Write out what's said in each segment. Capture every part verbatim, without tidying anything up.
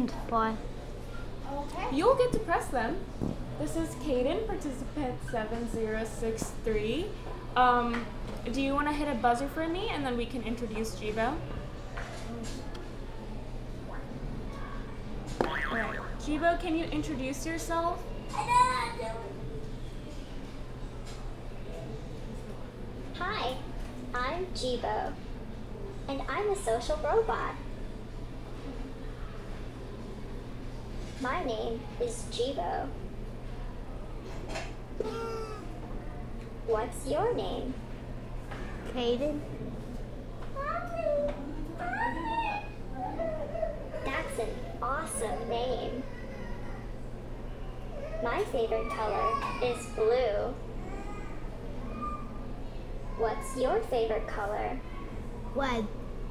buttons for? You'll get to press them. This is Kaden, participant seven zero six three. Um, do you want to hit a buzzer for me, and then we can introduce Jibo? Alright. Jibo, can you introduce yourself? Hi, I'm Jibo, and I'm a social robot. My name is Jibo. What's your name? Kaden? That's an awesome name. My favorite color is blue. What's your favorite color? Red.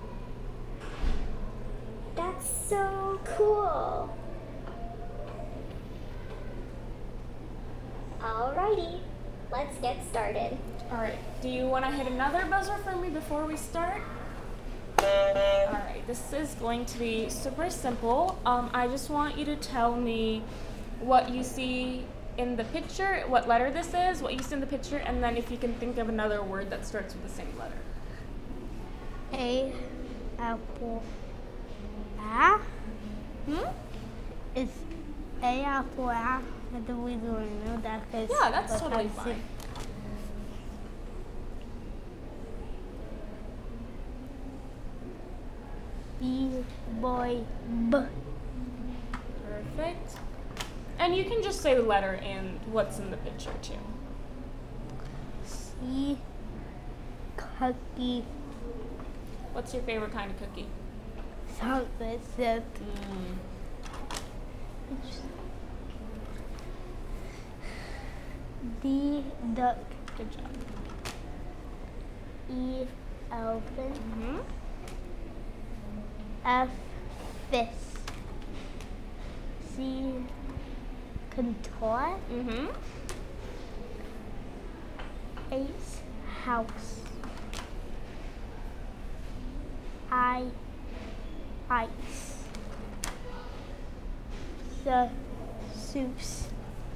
That's so cool. Alrighty, let's get started. Alright. Do you want to hit another buzzer for me before we start? Alright, this is going to be super simple. Um, I just want you to tell me what you see in the picture, what letter this is, what you see in the picture, and then if you can think of another word that starts with the same letter. A apple. A? Hmm? Is A apple A? I don't really know that. Yeah, that's totally fine. B boy B. Perfect. And you can just say the letter and what's in the picture too. C cookie. What's your favorite kind of cookie? Chocolate chip. Mm. D duck. Good job. E elephant. Mm-hmm. F fish. C contour. Mm-hmm. H house. I ice. The soups.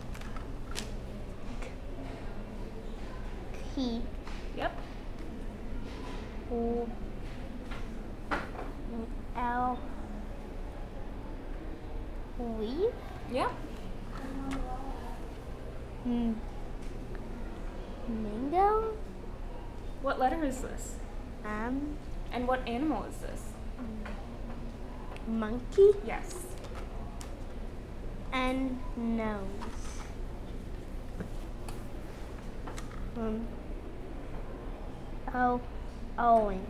Key. Yep. O L leaf. Yep. Mm. Mango. What letter is this? Um. And what animal is this? Monkey. Yes. And nose. Um. O. Orange.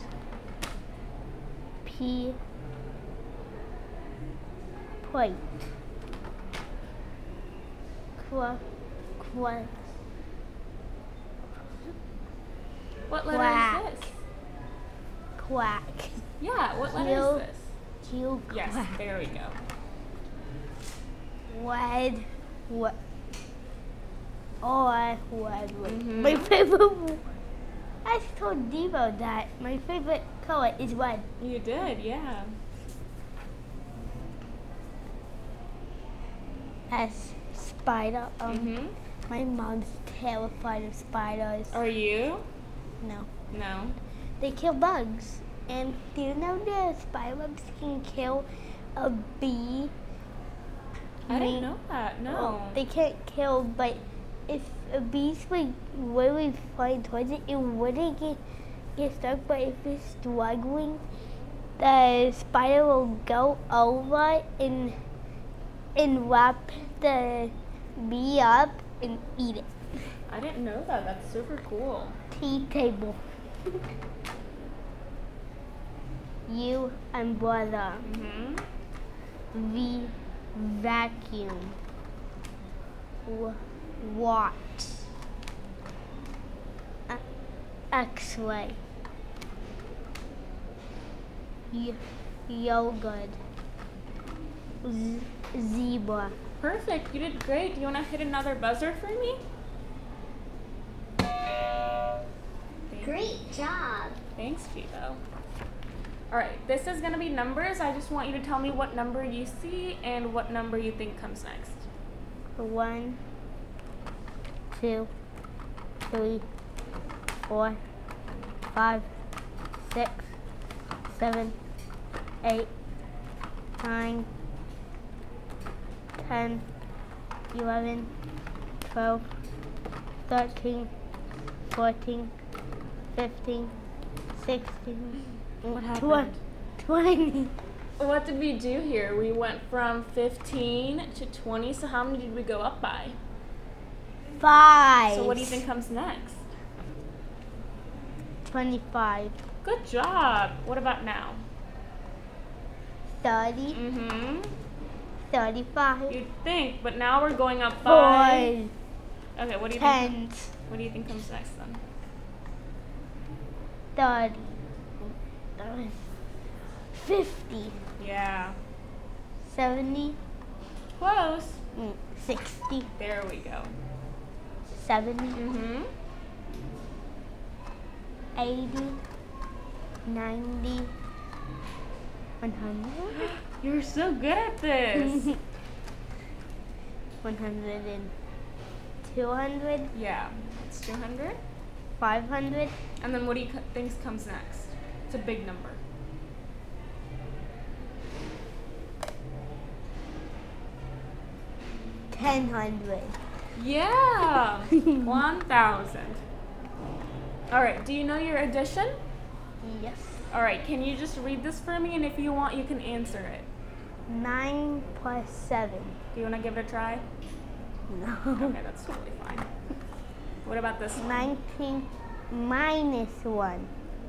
P. Plate. Qu. Quack. What letter Quack. is this? Quack. Yeah, what letter Q. is this? Q. Yes, Quack. there we go. Red. What? Oh, I red. Mhm. My favorite. I told Devo that my favorite color is red. You did, yeah. S. Spider. Um, Mm-hmm. My mom's terrified of spiders. Are you? No. No. They kill bugs. And do you know the spider webs can kill a bee? I Me- didn't know that, no. Well, they can't kill, but if a bee's like really flying towards it, it wouldn't get, get stuck. But if it's struggling, the spider will go over and and wrap the bee up and eat it. I didn't know that. That's super cool. Tea table. U umbrella. Mm-hmm. V vacuum. W watch. Uh, X-ray. Y yogurt. Z zebra. Perfect. You did great. Do you want to hit another buzzer for me? Great job. Thanks, Jibo. All right, this is gonna be numbers. I just want you to tell me what number you see and what number you think comes next. One, two, three, four, five, six, seven, eight, nine, ten, eleven, twelve, thirteen, fourteen, fifteen, sixteen, What twen- happened? twenty. What did we do here? We went from fifteen to twenty, so how many did we go up by? Five. So what do you think comes next? Twenty-five. Good job. What about now? Thirty. Mm-hmm. Thirty-five. You'd think, but now we're going up by... Four. Okay, what do you think? Tens. What do you think comes next then? Thirty. thirty, Fifty. Yeah. Seventy. Close. mm, Sixty. There we go. Seventy. Mm-hmm. Eighty. Ninety. One hundred. You're so good at this. One hundred and two hundred. Yeah. It's two hundred. Five hundred. And then what do you co- think comes next? It's a big number. Ten hundred. Yeah. one thousand. All right. Do you know your addition? Yes. All right. Can you just read this for me? And if you want, you can answer it. Nine plus seven. Do you want to give it a try? No. Okay, that's totally fine. What about this one? Nineteen minus one.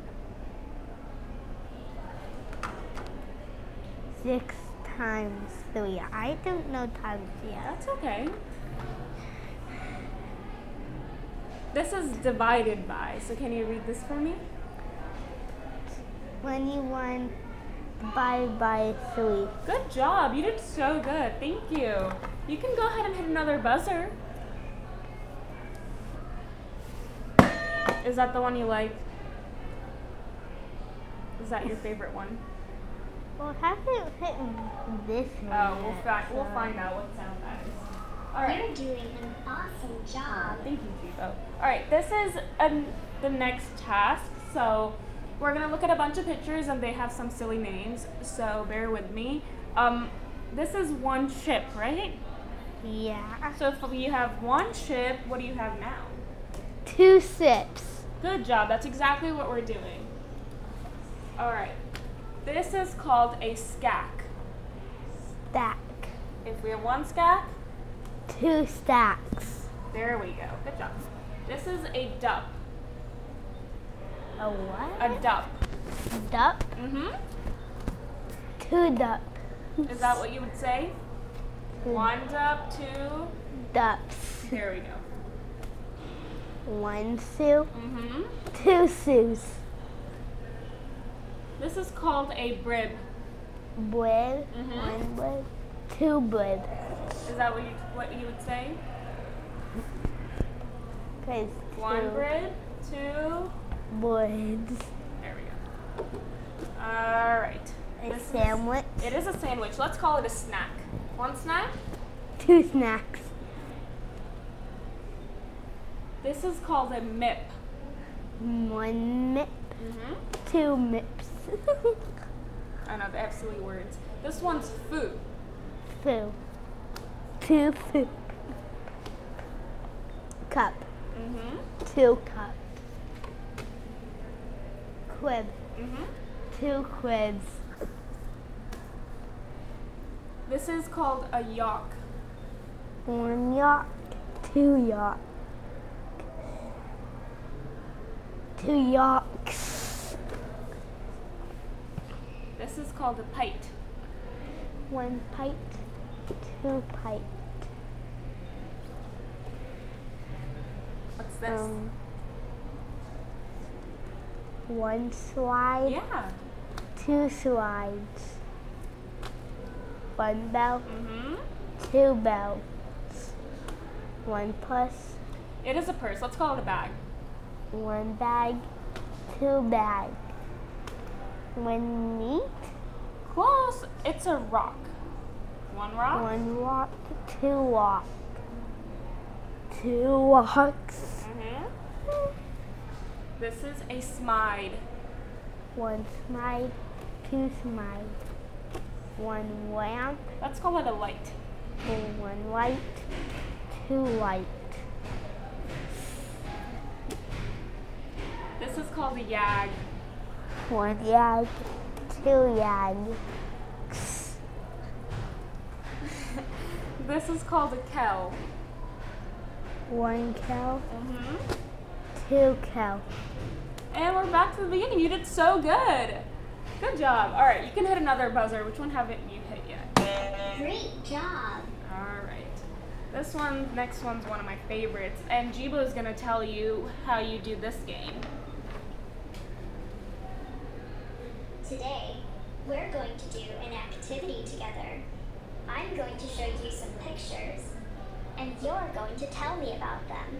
Six times three. I don't know times yet. That's okay. This is divided by, so can you read this for me? Twenty-one divided by three. Good job. You did so good. Thank you. You can go ahead and hit another buzzer. Is that the one you like? Is that your favorite one? Well, I haven't hit this one. Oh, we'll, yet, fi- we'll so- find out what sound that is. All right. You're doing an awesome job. Thank you, Fibo. All right, this is um, the next task. So we're gonna look at a bunch of pictures, and they have some silly names. So bear with me. Um, this is one ship, right? Yeah. So if you have one ship, what do you have now? Two sips. Good job. That's exactly what we're doing. All right. This is called a scack. Stack. If we have one scack, Two stacks. there we go. Good job. This is a dup. A what? A dup. duck. Mm-hmm. Two duck. Is that what you would say? One dup, two. Ducks. There we go. One Sue. Mm-hmm. Two Sues. This is called a brib. Bread. Mhm. One bread. Two bread. Is that what you what you would say? Cause One two brib, two. breads. There we go. All right. A This is- sandwich. It is a sandwich. Let's call it a snack. One snack. Two snacks. This is called a mip. One mip. Mm-hmm. Two mips. I know they have silly words. This one's foo. Foo. Two foo. Cup. Mm-hmm. Two cup. Quib. Mm-hmm. Two quibs. This is called a yawk. One yacht. Two yacht. Two yawks. This is called a pite. One pint. Two pint. What's this? Um, one slide. yeah. Two slides. One bell. Mm-hmm. Two bells. One purse. It is a purse. Let's call it a bag. One bag. Two bag. One meat. Close. It's a rock. One rock. One rock. Two rock. Two rocks. Mm-hmm. This is a smide. One smite. Two smite. One lamp. Let's call it a light. One light. Two light. This is called a yag. One yag. Two yag. This is called a kell. One cow. Mm-hmm. Two cow. And we're back to the beginning. You did so good. Good job. All right, you can hit another buzzer. Which one haven't you hit yet? Great job. All right. This one, next one's one of my favorites. And Jibo's going to tell you how you do this game. Today, we're going to do an activity together. I'm going to show you some pictures, and you're going to tell me about them.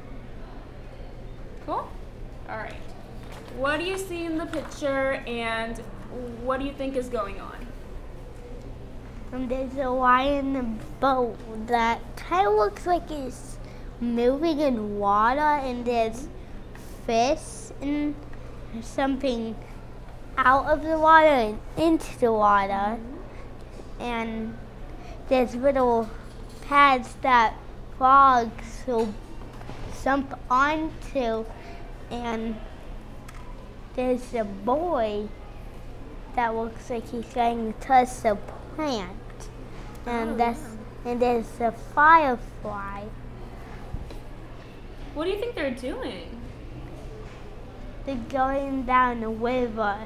Cool? All right. What do you see in the picture, and what do you think is going on? And there's a lion in a boat that kind of looks like it's moving in water, and there's fish and something out of the water and into the water. And there's little pads that frogs will jump onto, and there's a boy that looks like he's going to touch the plant, and Oh, that's and there's a firefly. What do you think they're doing? They're going down the river.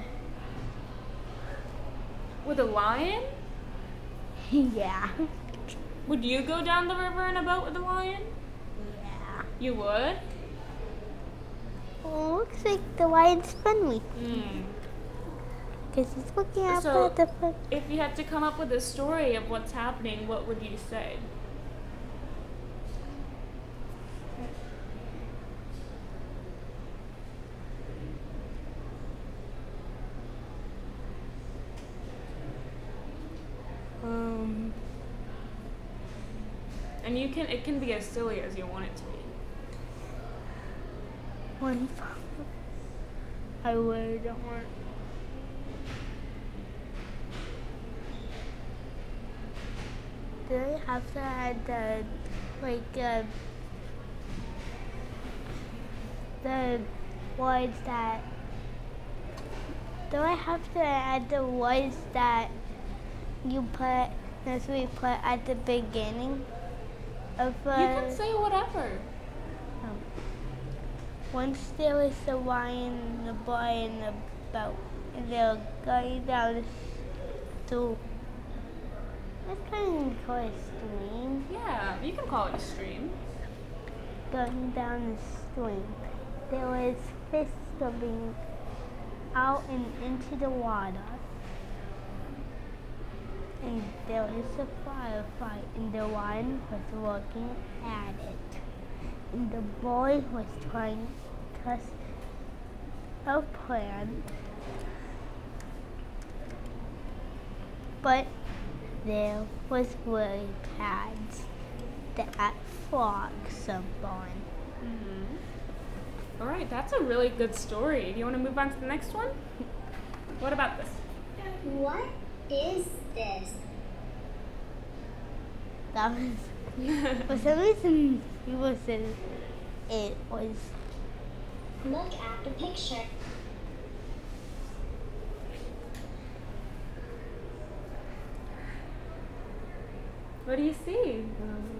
With a lion? Yeah. Would you go down the river in a boat with a lion? Yeah. You would? Well, looks like the lion's friendly Hmm. because he's looking up So- at the front. If you had to come up with a story of what's happening, what would you say? Um, And you can it can be as silly as you want it to be. one. I really don't want. Do I have to add the like uh, the words that? Do I have to add the words that you put as we put at the beginning of uh, You can say whatever. um, once there was a lion and a boy in a boat, and they were going down the stool. That's kind of close to me. Yeah, you can call it a stream. Going down the stream, there was fish swimming out and into the water. And there was a firefly, and the lion was looking at it. And the boy was trying to touch a plant. But there was lily pads that frogs jumped on. Mm-hmm. All right, that's a really good story. Do you want to move on to the next one? What about this? What is this? That was, for some reason, people said it was. Look at the picture. What do you see? Um,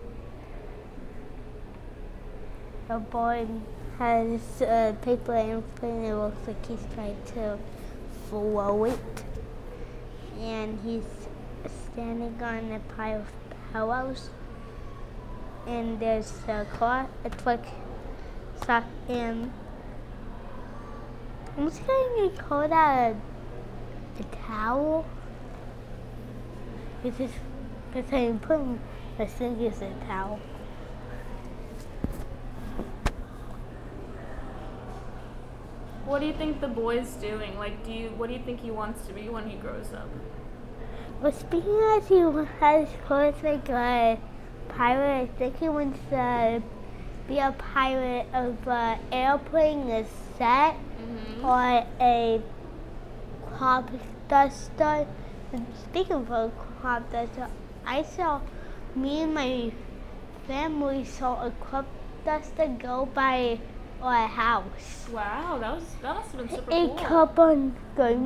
a boy has a paper airplane and it looks like he's trying to flow it. And he's standing on a pile of pillows. And there's a car, a truck, sock, and I'm just going to call that a, a towel. Because because I'm putting my fingers in a towel. What do you think the boy's doing? Like, do you what do you think he wants to be when he grows up? Well, speaking as he has clothes like a pirate, I think he wants to be a pirate of an airplane, a set, Mm-hmm. or a crop duster. And speaking of a crop duster, I saw me and my family saw a crop duster go by our house. Wow, that was that must have been super It cool. kept on going,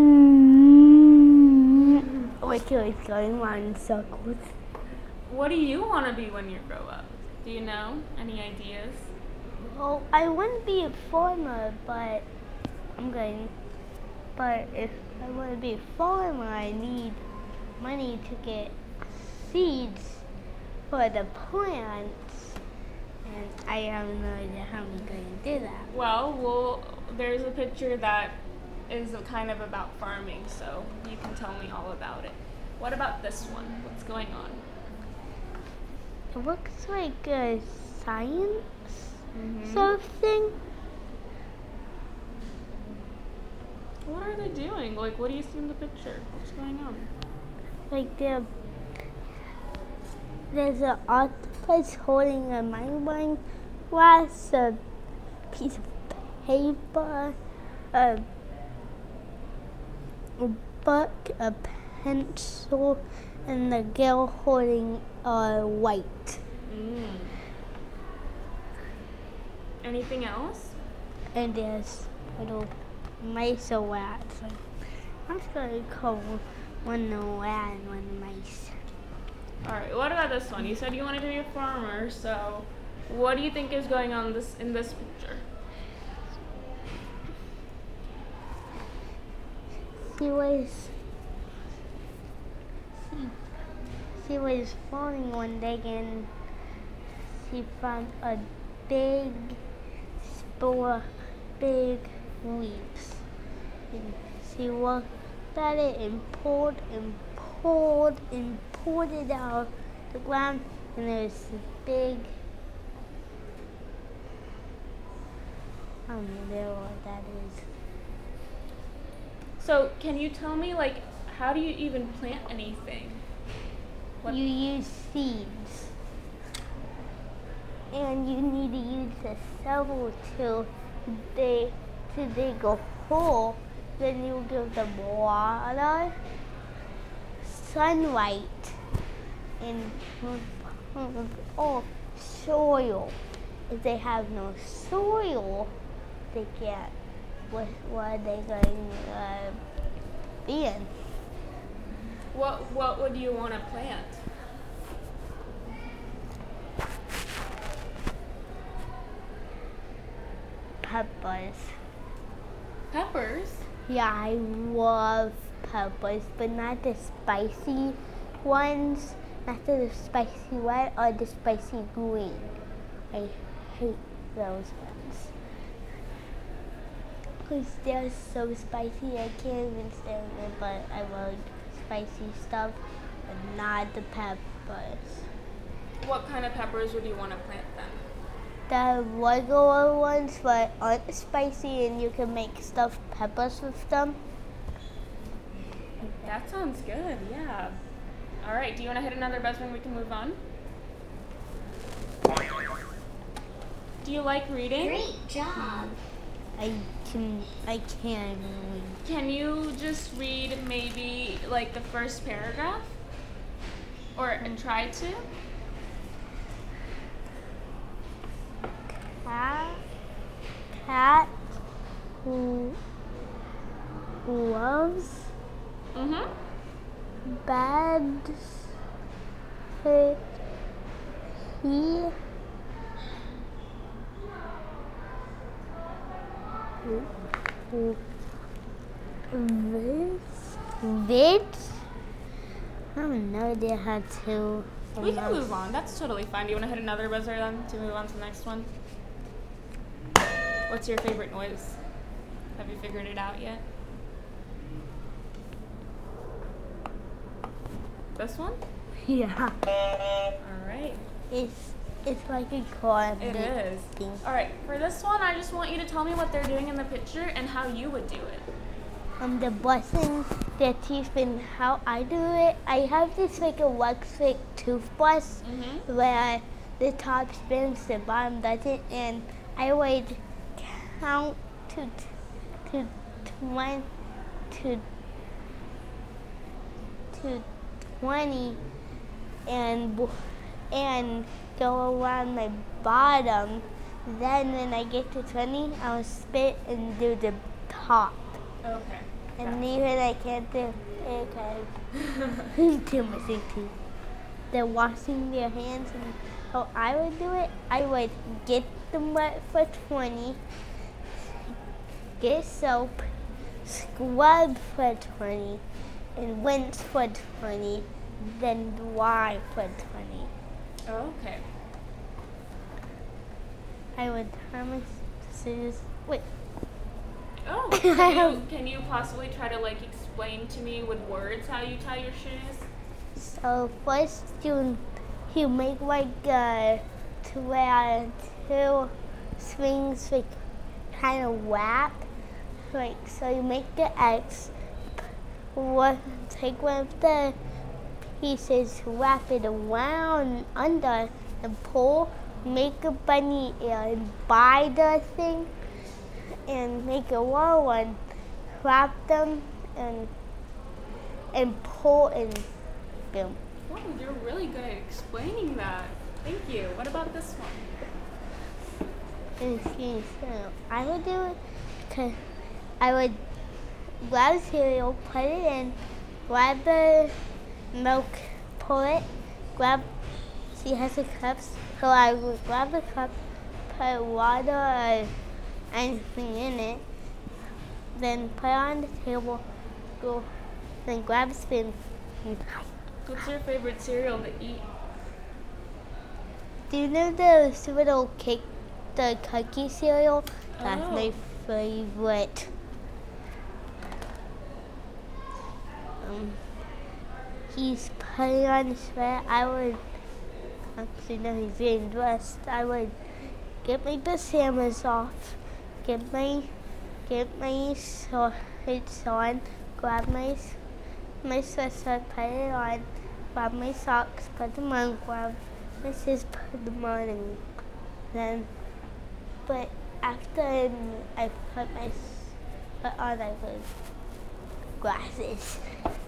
like it was going around in circles. What do you want to be when you grow up? Do you know? Any ideas? Well, I wouldn't be a farmer, but I'm going. But if I want to be a farmer, I need money to get seeds for the plants, and I have no idea how I'm going to do that. Well, well, there's a picture that is kind of about farming, so you can tell me all about it. What about this one? What's going on? It looks like a science Mm-hmm. sort of thing. What are they doing? Like, what do you see in the picture? What's going on? Like there, there's an octopus holding a magnifying glass, a piece of paper, a, a book, a pencil, and the girl holding a light. Mm. Anything else? And there's little mice or rats. Like, I'm just gonna call one a rat and one mice. All right. What about this one? You said you wanted to be a farmer, so what do you think is going on this in this picture? She was she, she was falling one day and she found a big spore, big leaves. And she looked at it and pulled and pulled and pulled it out of the ground, and there's this big, I don't know what that is. So, can you tell me, like, how do you even plant anything? What- You use seeds. And you need to use a shovel to dig, to dig a hole. Then you give them water, sunlight, and oh, soil. If they have no soil, they can't. What, what are they going to uh, be in? What What would you want to plant? Peppers. Peppers. Yeah, I love peppers, but not the spicy ones. Not the spicy red or the spicy green. I hate those ones. Because they're so spicy, I can't even stand them, but I love spicy stuff, but not the peppers. What kind of peppers would you want to plant then? The regular ones that aren't spicy and you can make stuffed peppers with them. That sounds good. Yeah. All right. Do you want to hit another buzzer and we can move on? Do you like reading? Great job. I can, I can't read. Can you just read maybe like the first paragraph? Or and try to? Cat, cat who loves Mm-hmm. beds. He, he this, this. I have no idea how to. We can move on. That's totally fine. Do you want to hit another buzzer then to move on to the next one? What's your favorite noise? Have you figured it out yet? This one? Yeah. All right. It's It's like a car. It is. Thing. All right, for this one, I just want you to tell me what they're doing in the picture and how you would do it. Um, the brushing their teeth and how I do it. I have this like a electric toothbrush Mm-hmm. where the top spins, the bottom doesn't, and I would count to to twenty to to twenty and b- and go around my bottom. Then when I get to twenty, I'll spit and do the top. Okay. And even I can't do it because too much teeth. They're washing their hands, and how I would do it, I would get them wet for twenty, get soap, scrub for twenty, and rinse for twenty, then dry for twenty. Okay. I would tie my scissors. Wait. Oh, can you, can you possibly try to like explain to me with words how you tie your shoes? So first you you make like uh two uh, two strings like kind of wrap, like so you make the X. One, take one of the pieces, wrap it around under, and pull. Make a bunny ear and buy the thing, and make a wall one. Wrap them and and pull and boom. Wow, you're really good at explaining that. Thank you. What about this one? And see, so I would do it because I would grab cereal, put it in, grab the milk, pour it, grab, she has the cups, so I would grab the cup, put water or anything in it, then put it on the table, go, then grab a spoon. And What's your favorite cereal to eat? do you know the little cake, the cookie cereal? That's Oh. my favorite. Um, he's putting on his sweater. I would, actually no, he's getting dressed. I would get my pajamas off, get my, get my shorts on, grab my, my sweatshirt, put it on, grab my socks, put them on, grab my scissors, put them on, and then, but after I put my put on, I put glasses.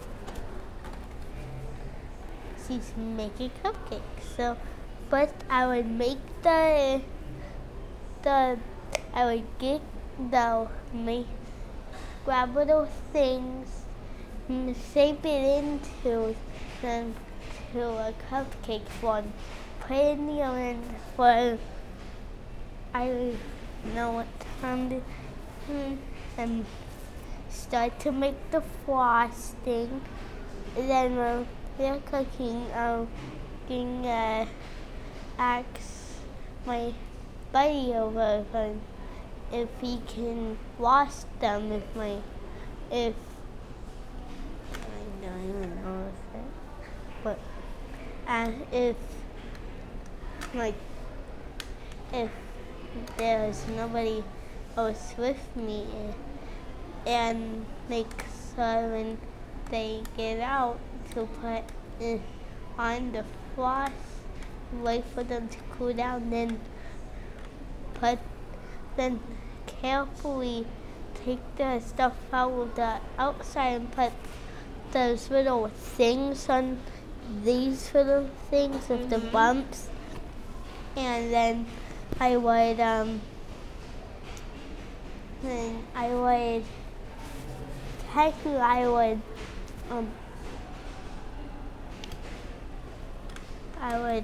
She's making cupcakes. So first I would make the the I would get the make grab little things and shape it into them to a cupcake form. Put it in the oven for I don't know what time to and start to make the frosting. And then when they're cooking, I'm going to ask my buddy over if he can wash them. If my if I don't even know if it, but uh, if like if there's nobody else with me, and make sure when they get out to put it on the floss, wait for them to cool down, then put, then carefully take the stuff out of the outside and put those little things on these little things with the Mhm. bumps, and then I would um then I would technically I would um I would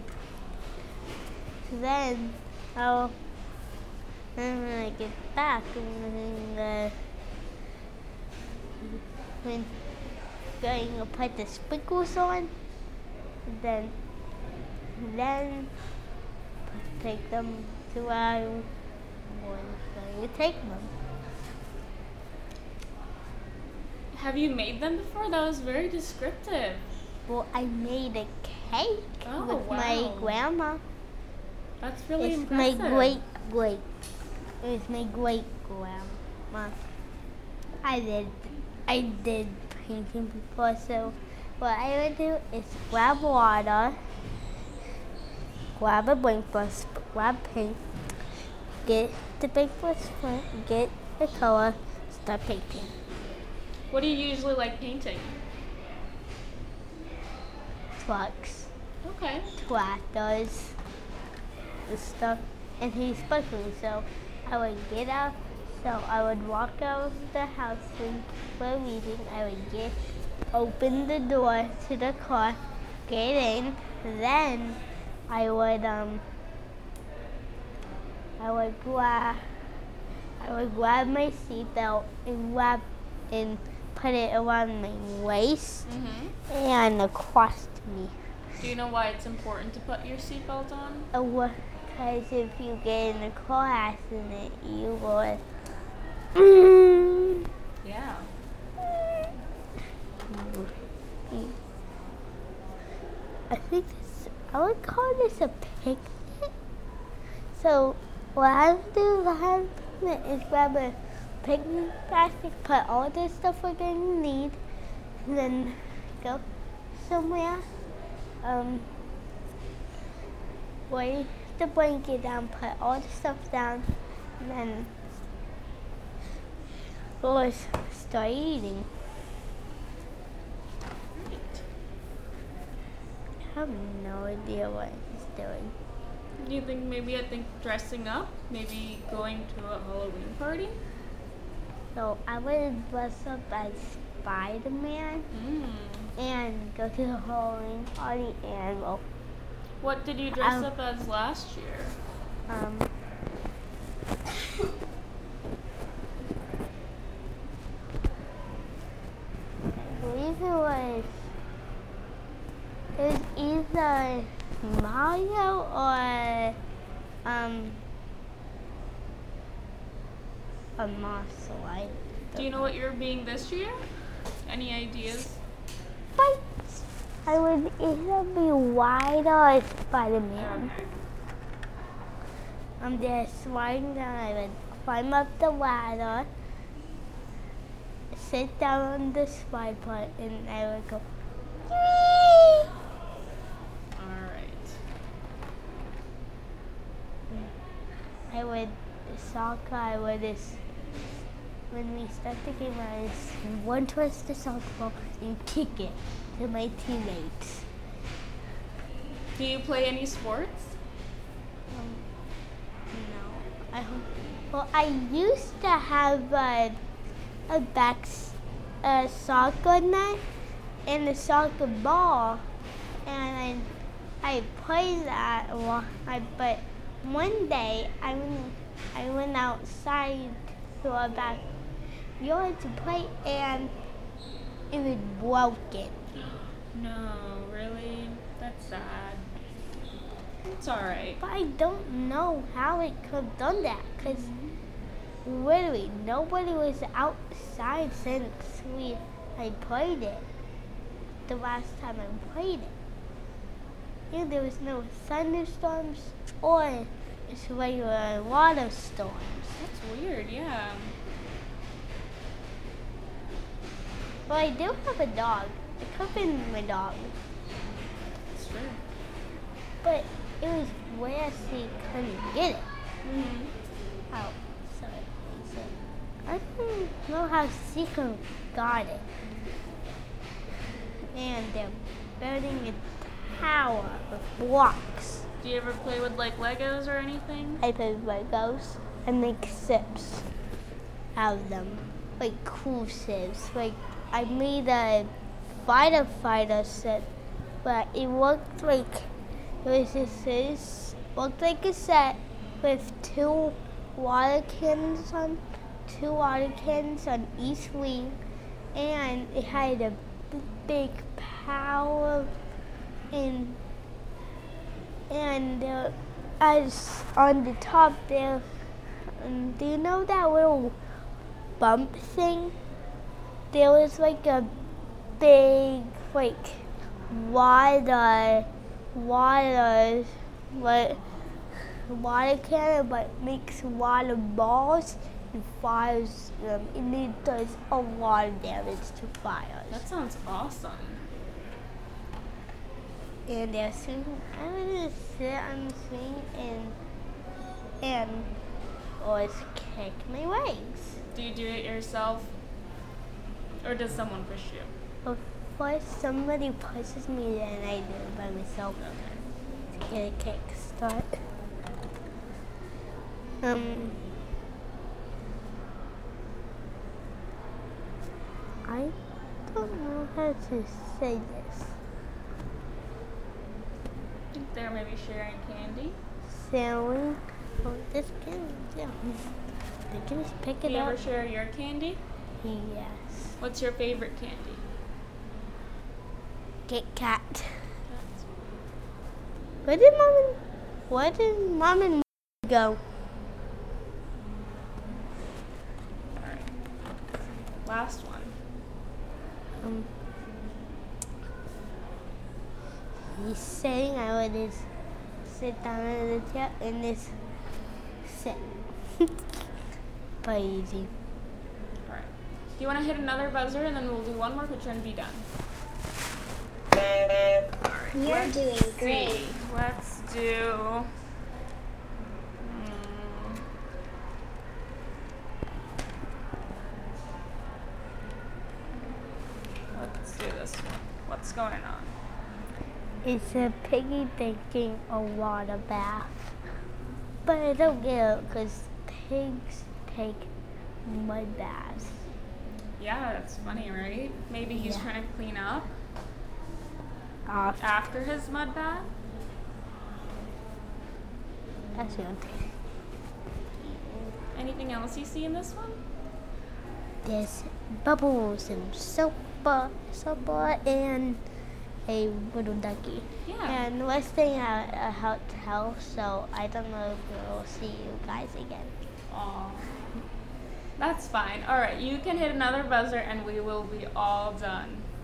then I'll then when I get back and uh, when going to put the sprinkles on, then then take them to where I was going to take them. Have you made them before? That was very descriptive. Well, I made a cake Oh, with my wow. grandma. That's really it's impressive. my great great. It was my great grandma. I did I did painting before, so what I would do is grab water, grab a blank brush, grab paint, get the blank brush, get the color, start painting. What do you usually like painting? Trucks, Okay. tractors, the stuff, and he's especially so I would get up, so I would walk out of the house when we're reading. I would get, open the door to the car, get in, then I would um, I would grab, I would grab my seatbelt and grab and put it around my waist Mm-hmm. and across me. Do you know why it's important to put your seatbelt on? Because if you get in a car accident, you would. Yeah. I think this, I would call this a picnic. So what I would do if I had a picnic is grab a picnic basket, put all the stuff we're going to need, and then go somewhere. Um, lay the blanket down, put all the stuff down, and then let's start eating. Right. I have no idea what he's doing. Do you think maybe I think dressing up? Maybe going to a Halloween party? So I would dress up as Spider-Man Mm. and go to the Halloween party and well, What did you dress Um, up as last year? um, I believe it was it was either Mario or um a monster. I Do you know what you're being this year? Any ideas? But I would either be White or Spider-Man. I'm there sliding down. I would climb up the ladder, sit down on the slide part, and I would go. "Whee!" Alright. I would soccer. I would just when we start the game, I just run towards the soccer ball and kick it to my teammates. Do you play any sports? Um, no, I well, I used to have a a back s- a soccer net and a soccer ball, and I I played that a lot. I but one day I went I went outside to our backyard to play, and it was broken. No, really? That's sad. It's alright. But I don't know how it could have done that, because literally nobody was outside since we I played it. The last time I played it. And there was no thunderstorms or just regular water storms. That's weird, yeah. But I do have a dog. It could have been my dog. It's true. But it was where she couldn't get it. Mm-hmm. Oh, sorry. So I don't know how she could have got it. And they're building a tower with blocks. Do you ever play with like Legos or anything? I play Legos and make ships out of them. Like cool ships. Like I made a fighter fighter ship, but it looked like it was just this looked like a set with two water cannons on two water cannons on each wing, and it had a b- big power and and uh, as on the top there. Um, do you know that little bump thing? There was like a big like water water what water cannon, but makes water balls and fires them, and it does a lot of damage to fires. That sounds awesome. And as soon I'm gonna sit on the swing and and always kick my legs. Do you do it yourself? Or does someone push you? Before somebody pushes me, then I do it by myself to get a kick start. Um, I don't know how to say this. Think they're maybe sharing candy? Sailing. Oh, this can, yeah. They can just pick Do it you up. ever share your candy? Yes. What's your favorite candy? Kit Kat. Where did mom and where did mom and go? Alright. Last one. Um, he's saying I would just sit down in the chair and just sit. Quite easy. Alright. Do you want to hit another buzzer and then we'll do one more picture and be done? You're Let's doing great. see. Let's do. Hmm. Let's do this one. What's going on? It's a piggy taking a water bath. But I don't get it because pigs take mud baths. Yeah, that's funny, right? Maybe he's Yeah. trying to clean up Off. after his mud bath. That's good. Anything else you see in this one? There's bubbles and soap, uh, soap uh, and a little ducky. Yeah. And we're staying at a hotel, so I don't know if we'll see you guys again. Aw. That's fine. All right, you can hit another buzzer and we will be all done.